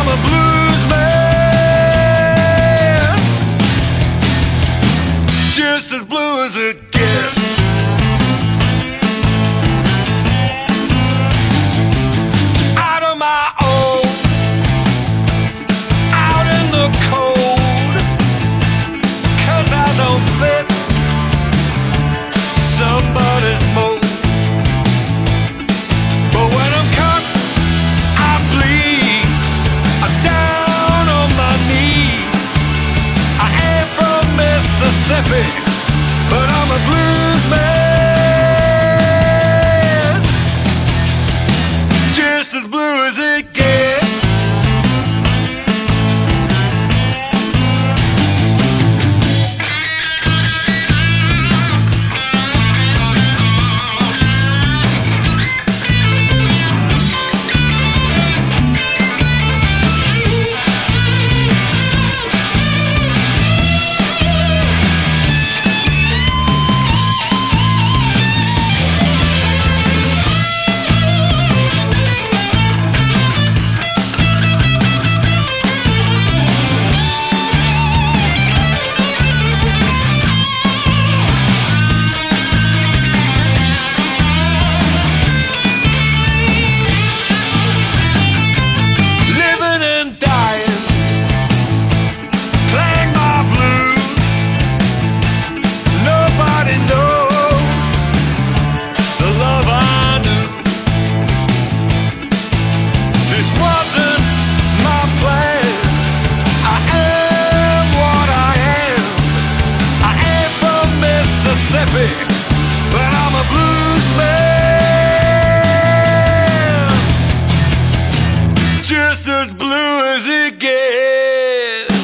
I'm a blues man, just as blue as it gets. Out of my own, out in the cold, 'cause I don't fit somebody's mold. But when I'm cut, I bleed. I'm down on my knees. I ain't from Mississippi, but I'm a blues man, just as blue as it gets. Living and dying, playing my blues. Nobody knows the love I knew. This wasn't my plan. I am what I am. I ain't from Mississippi, but I'm a blues man, just as blue as it gets.